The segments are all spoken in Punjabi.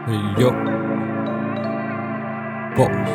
Hey yo, boss।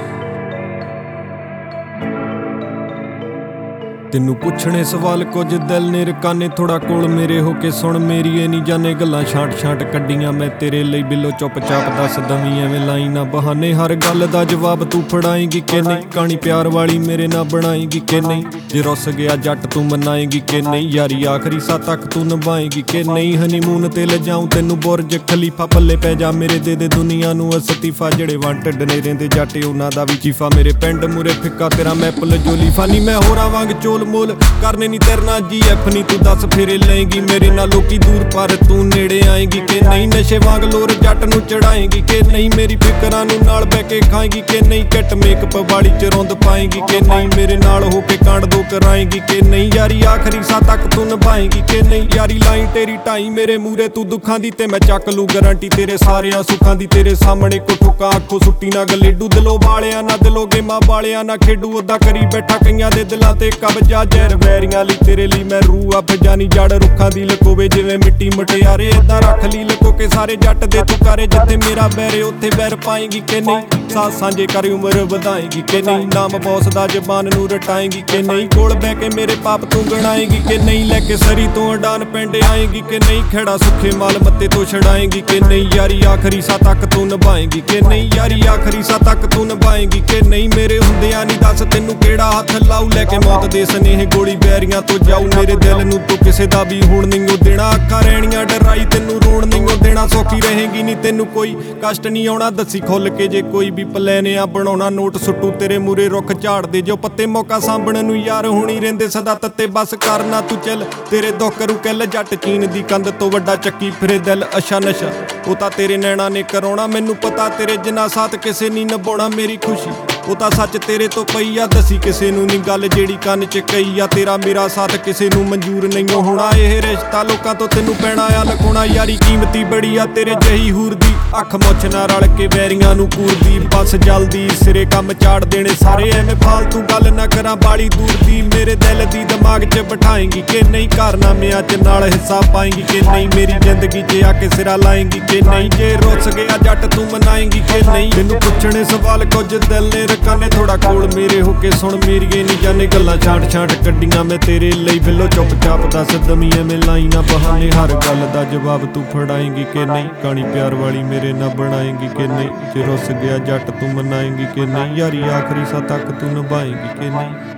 ਤੈਨੂੰ ਪੁੱਛਣੇ ਸਵਾਲ ਕੁਝ ਦਿਲ ਨੇ ਰਕਾਨੇ ਥੋੜਾ ਕੋਲ ਮੇਰੇ ਹੋ ਕੇ ਸੁਣ ਮੇਰੀ ਇਹ ਨਹੀਂ ਜਾਣੇ ਗੱਲਾਂ ਛਾਂਟ ਛਾਂਟ ਕੱਢੀਆਂ ਮੈਂ ਤੇਰੇ ਲਈ ਬਿੱਲੋ ਚੁੱਪਚਾਪ ਦੱਸ ਦਵੀਂ ਐਵੇਂ ਲਾਈ ਨਾ ਬਹਾਨੇ ਹਰ ਗੱਲ ਦਾ ਜਵਾਬ ਤੂੰ ਫੜਾਏਂਗੀ ਕਿ ਨਹੀਂ ਕਹਾਣੀ ਪਿਆਰ ਵਾਲੀ ਮੇਰੇ ਨਾਲ ਬਣਾਏਂਗੀ ਕਿ ਨਹੀਂ ਜੇ ਰੁੱਸ ਗਿਆ ਜੱਟ ਤੂੰ ਮਨਾਏਂਗੀ ਕਿ ਨਹੀਂ ਯਾਰੀ ਆਖਰੀ ਸਾਹ ਤੱਕ ਤੂੰ ਨਿਭਾਏਂਗੀ ਕਿ ਨਹੀਂ ਹਨੀਮੂਨ ਤੇ ਲਿਜਾਊਂ ਤੈਨੂੰ ਬੁਰਜ ਖਲੀਫਾ ਪੱਲੇ ਪੈ ਜਾ ਮੇਰੇ ਦੇ ਦੁਨੀਆ ਨੂੰ ਅਸਤੀਫਾ ਜਿਹੜੇ ਵਾਂਟਡ ਨੇ ਰਹਿੰਦੇ ਜੱਟ ਉਹਨਾਂ ਦਾ ਵੀ ਚੀਫਾ ਮੇਰੇ ਪਿੰਡ ਮੂਰੇ ਫਿੱਕਾ ਤੇਰਾ ਮੈਪਲ ਜੋਲੀਫਾ ਨੀ ਮੈਂ ਹੋਰਾਂ ਵਾਂਗ ਚੋਲ ਮੋਲ ਕਰਨੇ ਨੀ ਤੇਰੇ ਨਾਲ GF ਨੀ ਤੂੰ ਦੱਸ ਫੇਰੇ ਲਏਂਗੀ ਮੇਰੇ ਨਾਲ ਲੋਕੀ ਦੂਰ ਪਰ ਤੂੰ ਨੇੜੇ ਆਏਂਗੀ ਕਿ ਨਹੀਂ ਨਸ਼ੇ ਵਾਂਗ ਲੋਰ ਜੱਟ ਨੂੰ ਚੜਾਏਂਗੀ ਕਿ ਨਹੀਂ ਮੇਰੀ ਫਿਕਰਾਂ ਨੂੰ ਨਾਲ ਬਹਿ ਕੇ ਖਾਏਂਗੀ ਕਿ ਨਹੀਂ ਕਿਟ ਮੇਕਅਪ ਵਾਲੀ ਚ ਰੁੰਦ ਪਾਏਂਗੀ ਕਿ ਨਹੀਂ ਮੇਰੇ ਨਾਲ ਹੋ ਕੇ ਕਾਂਡ ਦੋ ਕਰਾਏਂਗੀ ਕਿ ਨਹੀਂ ਯਾਰੀ ਆਖਰੀ ਸਾਹ ਤੱਕ ਤੂੰ ਨਿਭਾਏਂਗੀ ਕਿ ਨਹੀਂ ਯਾਰੀ ਲਾਈਨ ਤੇਰੀ ਢਾਈ ਮੇਰੇ ਮੂਰੇ ਤੂੰ ਦੁੱਖਾਂ ਦੀ ਤੇ ਮੈਂ ਚੱਕ ਲੂ ਗਾਰੰਟੀ ਤੇਰੇ ਸਾਰਿਆਂ ਸੁੱਖਾਂ ਦੀ ਤੇਰੇ ਸਾਹਮਣੇ ਕੋ ਠੁਕਾ ਆਖੋ ਸੁੱਟੀ ਨਾ ਗਲੇਡੂ ਦਿਲੋਂ ਵਾਲਿਆਂ ਨਾ ਦਿਲੋਂ ਗੇਮਾਂ ਵਾਲਿਆਂ ਨਾ ਖੇਡੂ ਉਦਾਂ ਕਰੀ ਬੈਠਾ ਕਈਆਂ ਦੇ ਦਿਲਾਂ ਤੇ ਕਬਜ਼ਾ ਜ਼ਹਿਰ ਵੈਰੀਆਂ ਲਈ ਤੇਰੇ ਲਈ ਮੈਂ ਰੂਹ ਅੱਫ ਜਾਨੀ ਜੜ ਰੁੱਖਾਂ ਦੀ ਲਕੋਵੇ ਜਿਵੇਂ ਮਿੱਟੀ ਮਟਿਆਰੇ ਏਦਾਂ ਰੱਖ ਲਈ ਲਕੋ ਕੇ ਸਾਰੇ ਜੱਟ ਦੇ ਤੂੰ ਕਰੇ ਜਿੱਥੇ ਮੇਰਾ ਬੈਰੇ ਉੱਥੇ ਬੈਰ ਪਾਏਂਗੀ ਕਿ ਨਹੀਂ ਸਾਥ ਸਾਂਝੇ ਕਰ ਉਮਰ ਵਧਾਏਂਗੀ ਕਿ ਨਹੀਂ ਨਾਮ ਬੌਸ ਦਾ ਜ਼ਬਾਨ ਨੂੰ ਰਟਾਏਂਗੀ ਕਿ ਨਹੀਂ ਕੋਲ ਬਹਿ ਕੇ ਮੇਰੇ ਪਾਪ ਤੂੰ ਗਣਾਏਂਗੀ ਕਿ ਨਹੀਂ ਲੈ ਕੇ ਸਰੀ ਤੋਂ ਅਡਾਨ ਪਿੰਡ ਆਏਂਗੀ ਕਿ ਨਹੀਂ ਖੇੜਾ ਸੁੱਖੇ ਮਾਲ ਮੱਤੇ ਤੋਂ ਛਡਾਏਂਗੀ ਕਿ ਨਹੀਂ ਯਾਰੀ ਆਖਰੀ ਸਾਹ ਤੱਕ ਤੂੰ ਨਿਭਾਏਂਗੀ ਕਿ ਨਹੀਂ ਯਾਰੀ ਆਖਰੀ ਸਾਹ ਤੱਕ ਤੂੰ ਨਿਭਾਏਂਗੀ ਕਿ ਨਹੀਂ ਮੇਰੇ ਹੁੰਦਿਆਂ ਨਹੀਂ ਦੱਸ ਤੈਨੂੰ ਕਿਹੜਾ ਹੱਥ ਲਾਊ ਲੈ ਕੇ ਮੌਤ ਦੇ ਸਨੇਹ ਗੋਲੀ ਬੈਰੀਆਂ ਤੋਂ ਜਾਊ ਮੇਰੇ ਦਿਲ ਨੂੰ ਤੂੰ ਕਿਸੇ ਦਾ ਵੀ ਹੁਣ ਨਹੀਂ ਉਹ ਦੇਣਾ ਅੱਖਾਂ ਰਹਿਣੀਆਂ ਡਰਾਈ ਤੈਨੂੰ ਰੋਣ ਨਹੀਂ ਉਹ ਦੇਣਾ ਸੌਖੀ ਰਹੇਗੀ ਨਹੀਂ ਤੈਨੂੰ ਕੋਈ ਕਸ਼ਟ ਨਹੀਂ ਆਉਣਾ ਦੱਸੀ ਖੁੱਲ ਕੇ ਜੇ ਕੋਈ ਵੀ ਪਲਾਨ ਆ ਬਣਾਉਣਾ ਨੋਟ ਸੁੱਟੂ ਤੇਰੇ ਮੂਰੇ ਰੁੱਖ ਝਾੜਦੇ ਜੋ ਪੱਤੇ ਮੌਕਾ ਸਾਂਭਣ ਨੂੰ ਯਾਰ ਹੁਣੀ ਰਹਿੰਦੇ ਸਦਾ ਤੱਤੇ ਬਸ ਕਰਨਾ ਤੂੰ ਚੱਲ ਤੇਰੇ ਦੁੱਖ ਕਰੂ ਕਿੱਲ ਜੱਟ ਚੀਨ ਦੀ ਕੰਧ ਤੋਂ ਵੱਡਾ ਚੱਕੀ ਫਿਰੇ ਦਿਲ ਅਸ਼ਾ ਨਸ਼ਾ ਉਹ ਤਾਂ ਤੇਰੇ ਨੈਣਾ ਨੇ ਕਰਾਉਣਾ ਮੈਨੂੰ ਪਤਾ ਤੇਰੇ ਜਿੰਨਾ ਸਾਥ ਕਿਸੇ ਨਹੀਂ ਨਿਭਾਉਣਾ ਮੇਰੀ ਖੁਸ਼ੀ ਉਹ ਤਾਂ ਸੱਚ ਤੇਰੇ ਤੋਂ ਪਈ ਆ ਦੱਸੀ ਕਿਸੇ ਨੂੰ ਨਹੀਂ ਗੱਲ ਜਿਹੜੀ ਕੰਨ 'ਚ ਕਹੀ ਆ ਤੇਰਾ ਮੇਰਾ ਸਾਥ ਕਿਸੇ ਨੂੰ ਮਨਜ਼ੂਰ ਨਹੀਂ ਹੋਣਾ ਇਹ ਰਿਸ਼ਤਾ ਲੋਕਾਂ ਤੋਂ ਤੈਨੂੰ ਪੈਣਾ ਆ ਲਗਾਉਣਾ ਯਾਰੀ ਕੀਮਤੀ ਬੜੀ ਆ ਤੇਰੇ ਜਹੀ ਹੂਰ ਦੀ ਅੱਖ ਮੁੱਛ ਨਾ ਰਲ ਕੇ ਵੈਰੀਆਂ ਨੂੰ ਕੂਰਦੀ ਬਸ ਜਲਦੀ ਸਿਰੇ ਕੰਮ ਚਾੜ ਦੇਣੇ ਸਾਰੇ ਐਵੇਂ ਫਾਲਤੂ ਗੱਲ ਨਾ ਕਰਾਂ ਬਾਲੀ ਦੂਰ ਦੀ ਮੇਰੇ ਦਿਲ ਦੀ ਦਿਮਾਗ 'ਚ ਬਿਠਾਏਂਗੀ ਕਿ ਨਹੀਂ ਕਾਰਨਾਮਿਆਂ 'ਚ ਨਾਲ ਹਿੱਸਾ ਪਾਏਂਗੀ ਕਿ ਨਹੀਂ ਮੇਰੀ ਜ਼ਿੰਦਗੀ 'ਚ ਆ ਕੇ ਸਿਰਾ ਲਾਏਂਗੀ ਕਿ ਨਹੀਂ ਜੇ ਰੁੱਸ ਗਿਆ ਜੱਟ ਤੂੰ ਮਨਾਏਂਗੀ ਕਿ ਨਹੀਂ ਤੈਨੂੰ ਪੁੱਛਣੇ ਸਵਾਲ ਕੁਝ ਦਿਲ ਨੇ ਰਕਾਨੇ ਥੋੜਾ ਕੋਲ ਮੇਰੇ ਹੋ ਕੇ ਸੁਣ ਮੇਰੀਏ ਨਹੀਂ ਜਾਣੇ ਗੱਲਾਂ ਛਾਂਟ ਛਾਂਟ ਕੱਢੀਆਂ ਮੈਂ ਤੇਰੇ ਲਈ ਬਿੱਲੋ ਚੁੱਪਚਾਪ ਦੱਸ ਦਵੀਂ ਐਵੇਂ ਲਾਈ ਨਾ ਬਹਾਨੇ ਹਰ ਗੱਲ ਦਾ ਜਵਾਬ ਤੂੰ ਫੜਾਏਂਗੀ ਕਿ ਨਹੀਂ ਕਹਾਣੀ ਪਿਆਰ ਵਾਲੀ ਮੇਰੇ ਨਾਲ ਬਣਾਏਂਗੀ ਕਿ ਨਹੀਂ ਜੇ ਰੁੱਸ ਗਿਆ ਜੱਟ ਤੂੰ ਮਨਾਏਂਗੀ ਕਿ ਨਹੀਂ ਯਾਰੀ ਆਖਰੀ ਸਾਹ ਤੱਕ ਤੂੰ ਨਿਭਾਏਂਗੀ ਕਿ ਨਹੀਂ।